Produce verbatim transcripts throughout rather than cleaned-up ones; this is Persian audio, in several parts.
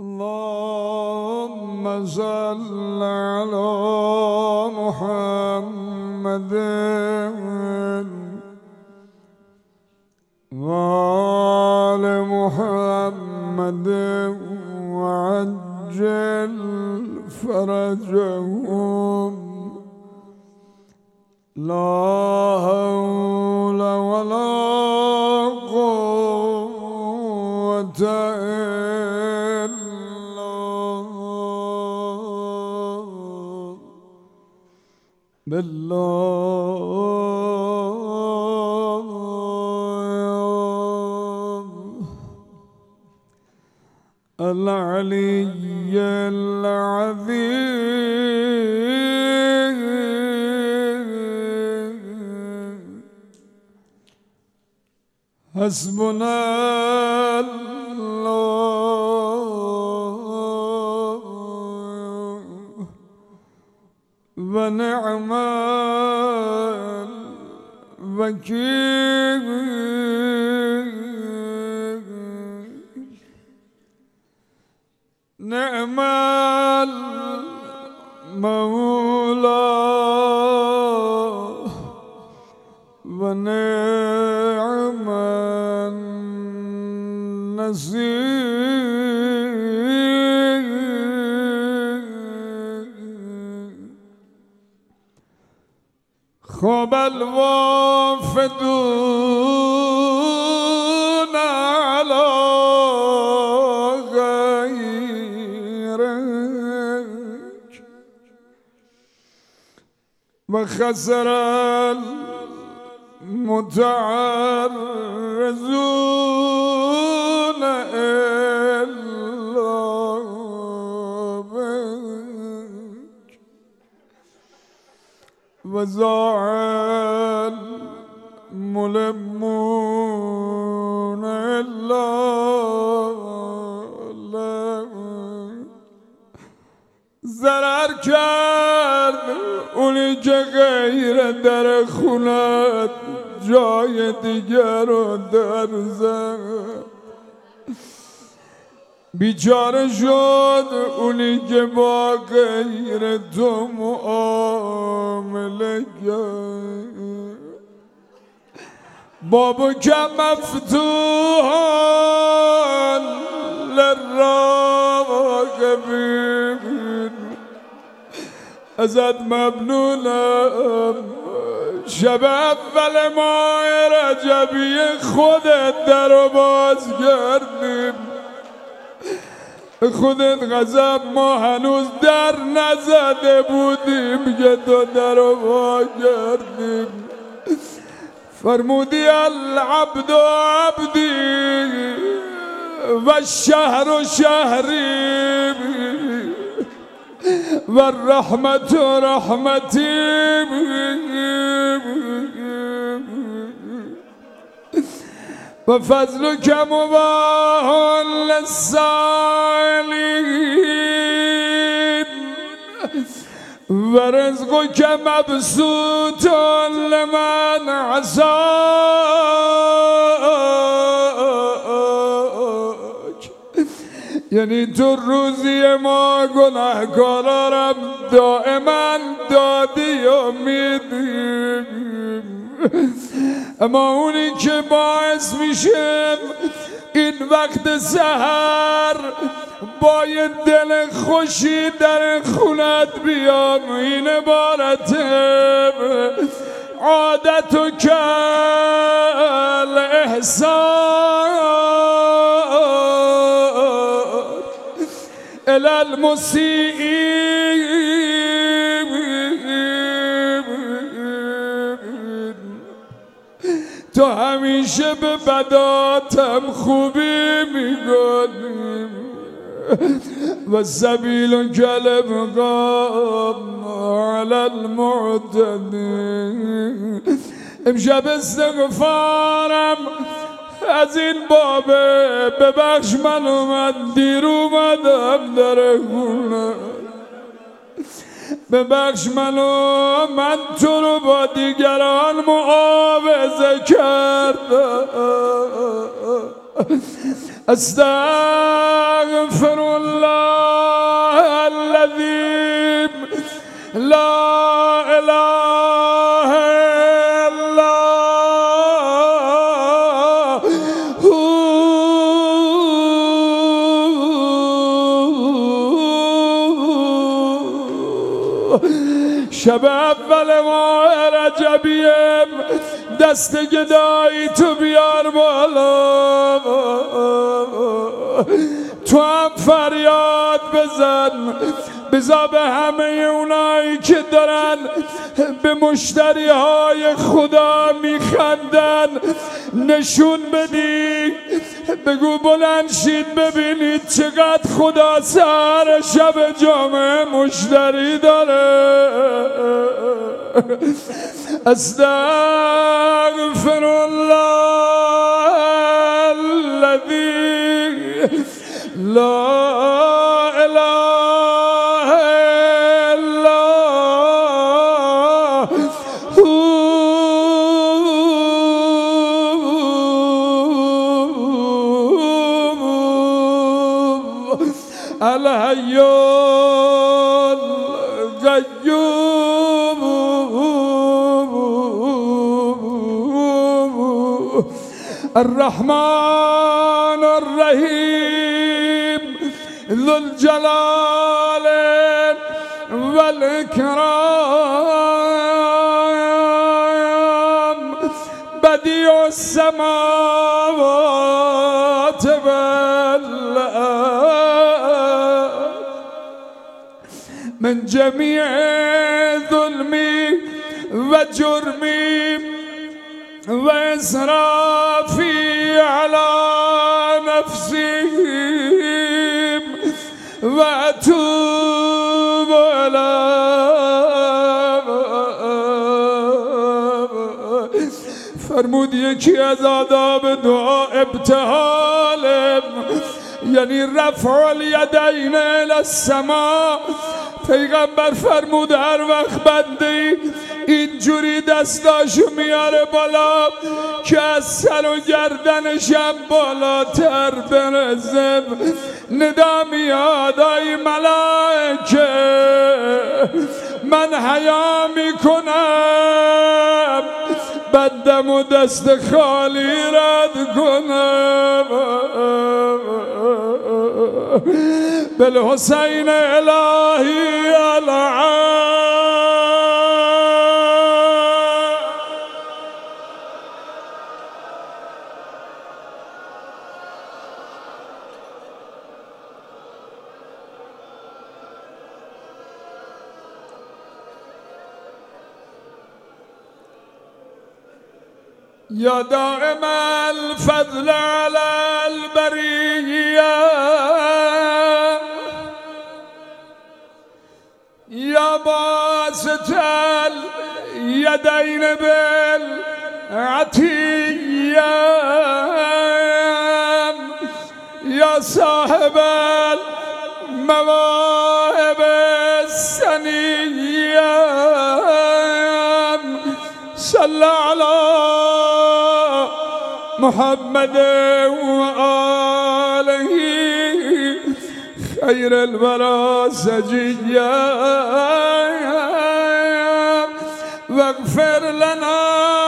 اللهم صل على محمد وآل محمد وعجل فرجهم لا حول ولا قوة إلا بالله العلي العظيم حسبنا الله ونعم الوكيل نعم المولى ونعم النصير خاب الوافدون على وخسر المتعرضون إلا بك وزاع الملمون إلا لك ضرر کرد اونی که غیر در خونت جای دیگر رو در زد بیچاره شد اونی که با غیر تو معامله کرد بابو که مفتوحان للراغبین ازت ممنونم شب اول ماه رجبی خودت در رو باز کردیم خودت غضب ما هنوز در نزده بودیم که تو در رو باز کردیم فرمودی العبد عبدی و الشهر شهری و الرحمت رحمتی و فضلک مباح للسائلین و رزقک مبسوط لمن عصاک یعنی تو روزی ما گناهکارارم دائما دادی و میدیم اما اونی که باعث میشه این وقت سحر با یه دل خوشی در خونت بیام این عبارته عادت و کل احسان الی المسیئین تو همیشه به بداتم خوبی میکنی و سبیل کلم قام علی المعتدین امشب استغفارم از این بابه ببخش من اومد دیر اومدم در خونه ببخش منو من تو رو با دیگران معاوضه کردم استغفر الله الذي لا اله الا هو. شب اول ماه رجبیم دست گدایی تو بیار بالا، تو هم فریاد بزن، بذار به همه اونایی که دارن به مشتری های خدا میخندن نشون بدی، بگو بلند شید ببینید چقدر خدا سهر شب جمعه مشتری داره. استغفر الله الذي لا اله الا هو الحي القيوم الرحمن الرحيم ذو الجلال والإكرام بديع السماوات والأرض من جميع ظلمي وجرمي وإسرافي على نفسي وأتوب إليه. فرمود یکی از آداب دعا ابتهال یعنی رفع الیدین الی السما. پیغمبر فرمود هر وقت بنده اینجوری دستاشو میاره بالا که از سر و گردنشم بالاتر برسه، ندا میاد ای ملائکه من حیا میکنم بندم و دست خالی رد کنم. بالحسین الهی العام. یا دائم الفضل على البریه یا باسط الیدین بالعطیه یا صاحب المواهب السنیه صلی علی محمد وآله خير الورى سجيا واغفر لنا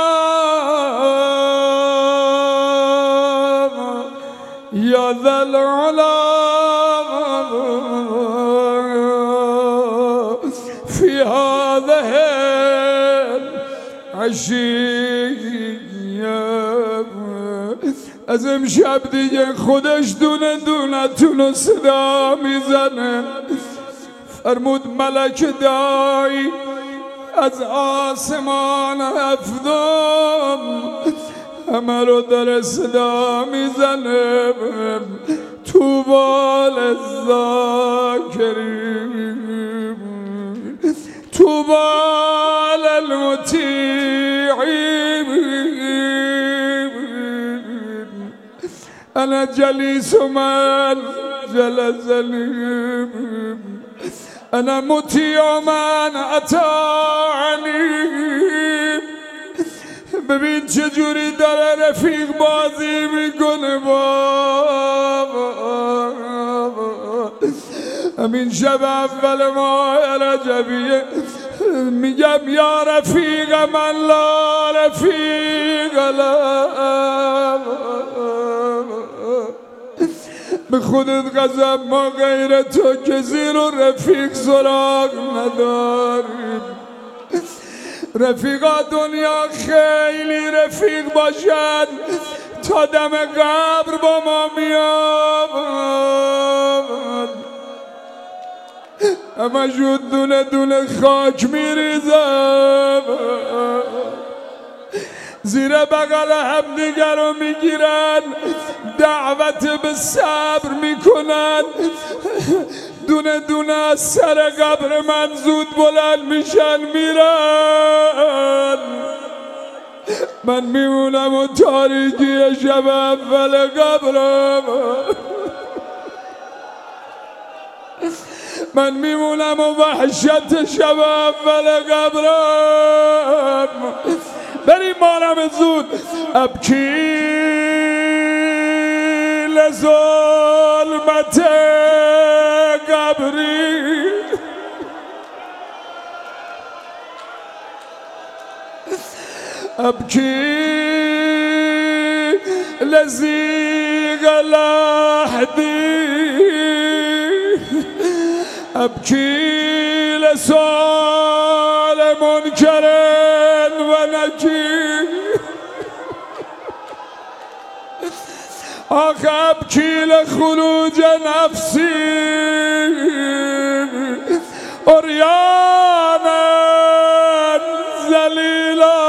يا ذا العلا في هذه العشية. از امشب دیگه خودش دونه دونه تونو صدا میزنه. فرمود ملک دایی از آسمان هفتم همه رو در صدا میزنه. طوبی للذاکرین طوبی للمطیعین. أنا جليس من جلسني أنا مطيع من أطاعني ببین چجوری داره رفیق بازی میکنه بابا. همین شب اول ماه رجبیه میگم یا رفیق من لا رفیق لا، به خودت قسم ما غیر تو کسی رو رفیق سراغ نداریم. رفیقا دنیا خیلی رفیق باشن تا دم قبر با ما میاد، اما شد دونه دونه خاک میریزم، زیر بغل هم دیگر رو میگیرن، دعوت به صبر میکنن، دونه دونه از سر قبر من زود بلند میشن میرن. من میمونم و تاریکی شب اول قبرم، من میمونم و وحشت شب اول قبرم. بریم مانم زود. ابکی لظلمت قبری، ابکی لزیغ لحدی، ابکی لسال منکر و نکیر، آخ ابکی لخروج نفسی عریانا ذلیلا.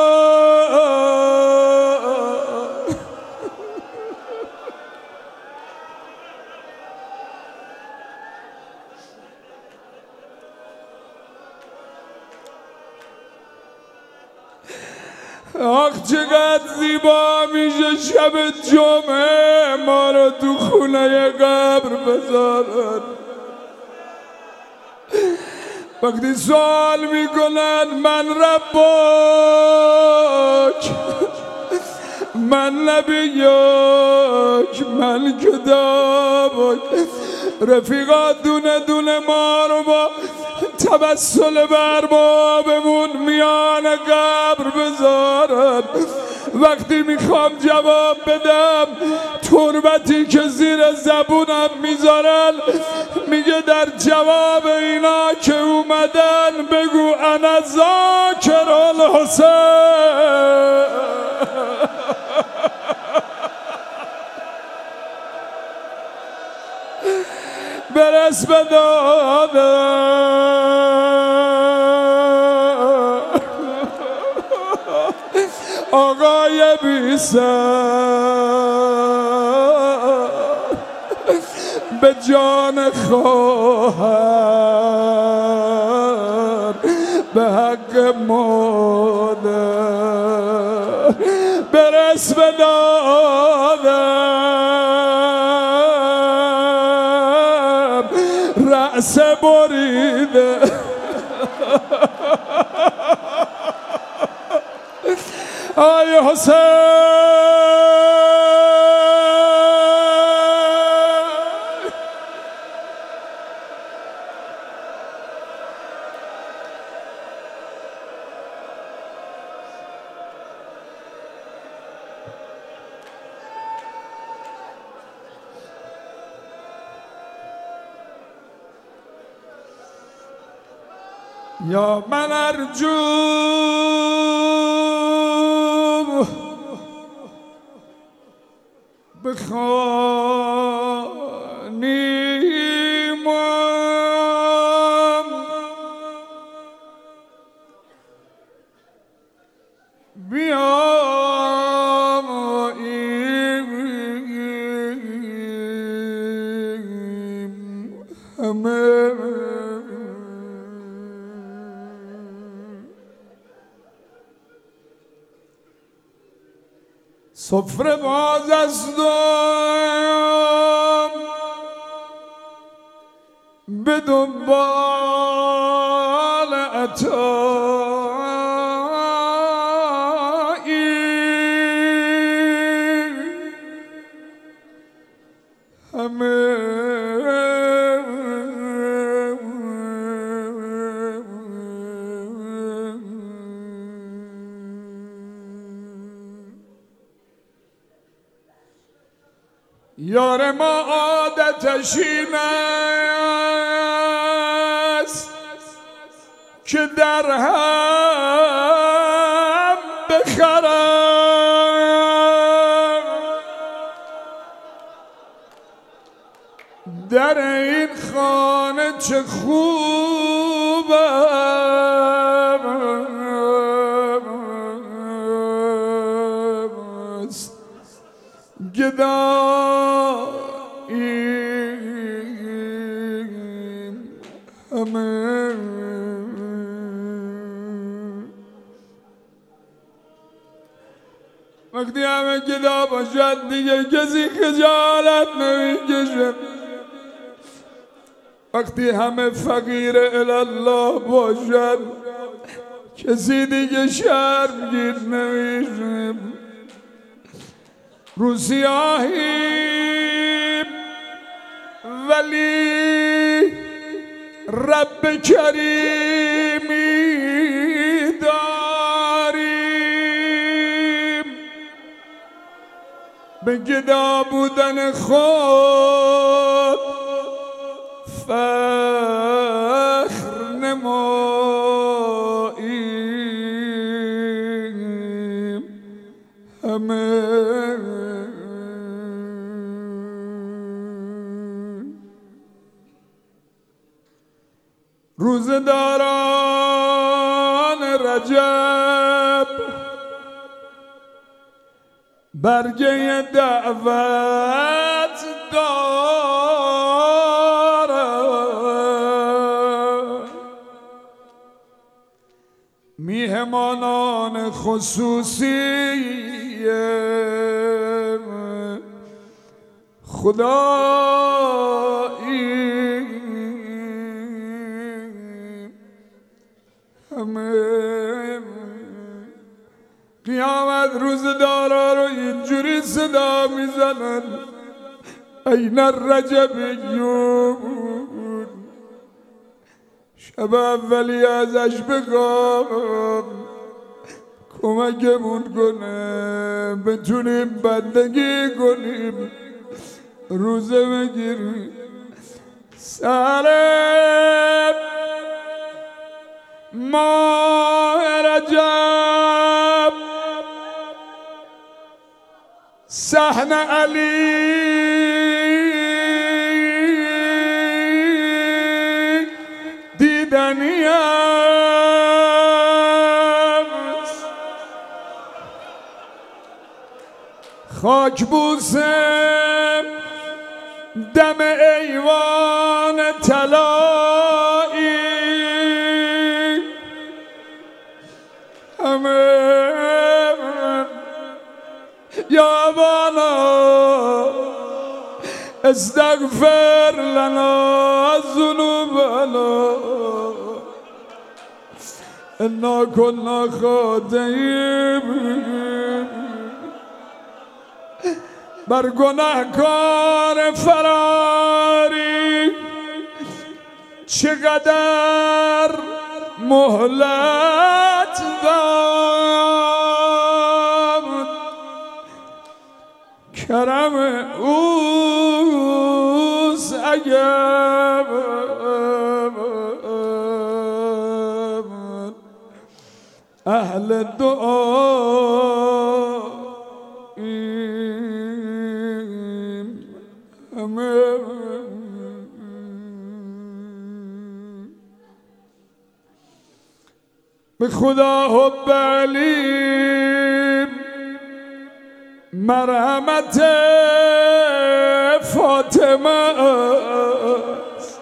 آخ چقدر زیبا میشه شب جمعه ما رو تو خونه قبر بذارن. وقتی سوال میکنن من ربک، من نبیک، من کتابک، رفیقا دونه دونه ما رو با توسل بر بابمون میان قبر بذارن. وقتی میخوام جواب بدم تربتی که زیر زبونم میذارن میگه در جواب اینا که اومدن بگو انا ذاکر الحسین. برس به دادم آقای بی سر، به جان خواهر، به حق مادر، برس به دادم رأس بریده. آی حسین یا من ارجو بخوانیم بیاییم همه سفره باز است و به دنبال عطایی همه یار ما عادتش این است که در هم بخرم، در این خانه چه خوب است گداییم همه. وقتی همه گدا باشد دیگه کسی خجالت نمیکشه. وقتی همه فقیر الله باشد کسی دیگه شرمگیر نمیشه. رو سیاهیم ولی رب کریمی داریم، به گدا بودن خود فخر نماییم همه. روزداران رجب برگه دعوت دارد، میهمانان خصوصی خدایی همه. قیامت روزدارا رو اینجوری صدا میزنن این الرجبیون. شب اولی ازش بگم کمکمون کنه بتونیم بندگی کنیم روزه بگیریم. سلام ماه رجب صحن علی دیدنی است، خاک بوسم دم ایوان طلایی همه. یا بانا استغفر لنا ذنوبنا انا كنا خاطئین. بر گناهکار فراری چقدر مهلت داد، کرم اوست اگر اهل دعاییم همه. به خدا حب علی مرحمت فاطمه است.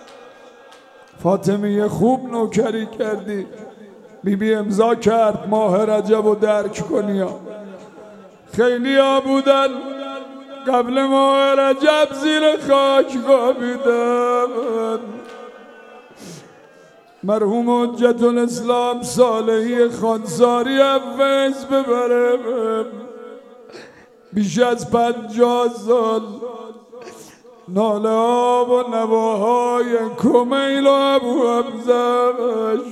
فاطمه خوب نوکری کردی، بی بی امضا کرد ماه رجب رو درک کنی. خیلی ها بودن قبل ماه رجب زیر خاک خوابیدن. مرحوم حجت الاسلام صالحی خانساری فیض ببره بیش از پنجاه سال ناله ها و نواهای کمیل و ابو حمزش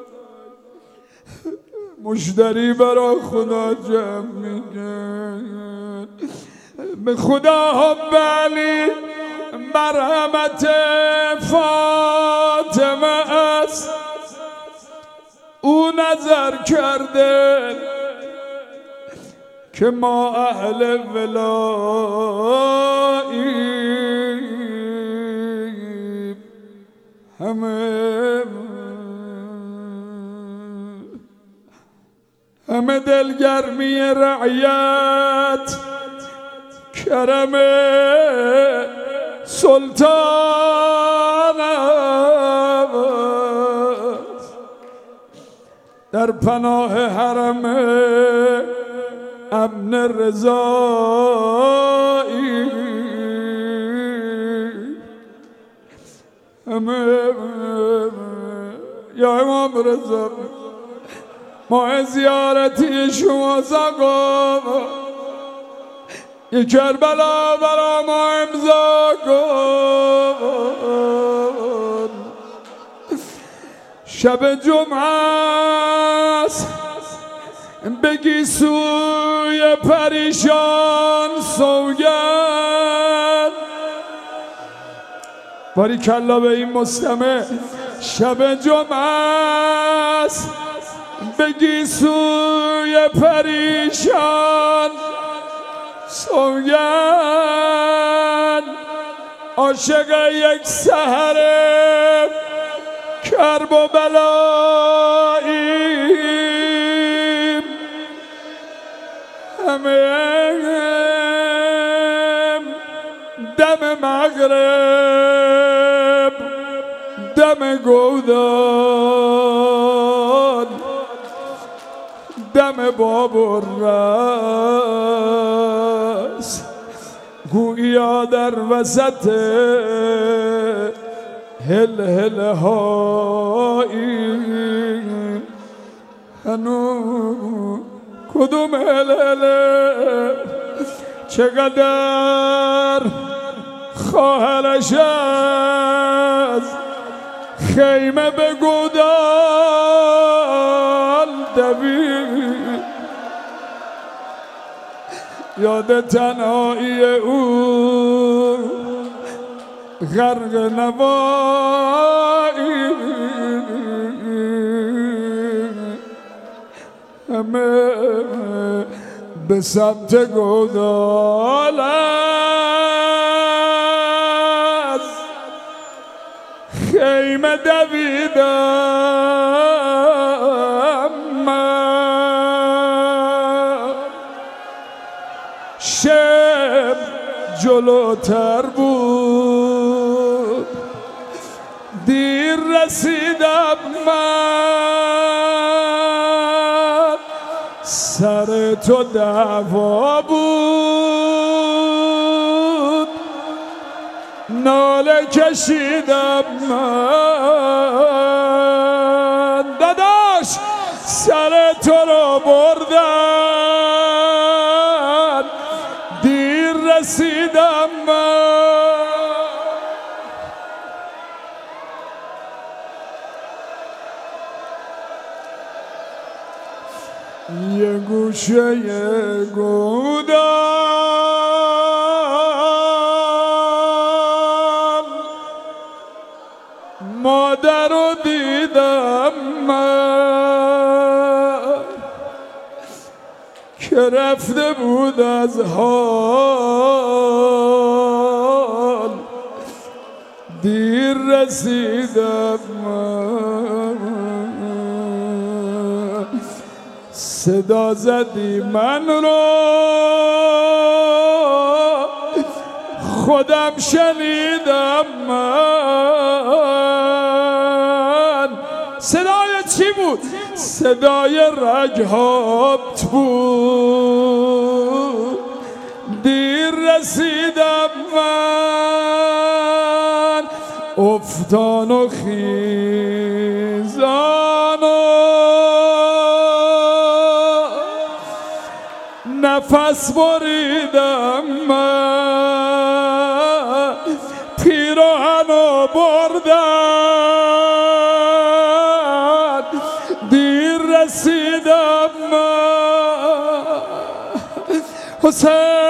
مشتری برا خدا جمع میگن. به خدا حب علی مرحمت فاطمه است، او نظر کرده که ما اهل ولاییم، همه همه دلگرمی رعیت، کرم سلطان است. در پناه حرم امن رضایی، همه یا امام رضا ما زیارتی شما ساقا، یک کربلا برا ما امضا کن. شب جمعه است بگی سوی پریشان سوگند، باری کلا به این مستمع. شب جمعه است بگی سوی پریشان سوگند، عاشق یک سحر کرب و بلاییم، همه دم مغرب دم گودان دم باب الرس، گویا در وسط هل هل هایی هنو کدوم هل هل، چقدر خواهرش از خیمه به گودال دوید، یاد تنهایی او غرق نوایی، همه به سمت گودال از خیمه دویدم من. شب جلوتر بود دیر رسیدم من، سر تو دعوا بود ناله کشیدم من، داداش سر تو رو بردن دیر رسیدم من. یه گوشه گودم مادر رو دیدم من، که رفته بود از حال دیر رسیدم من. صدا زدی من رو خودم شنیدم من. صدای چی بود؟ صدای رگهات بود دیر رسیدم من. افتان و خیزان و نفس بریدم من. رسیدم من حسین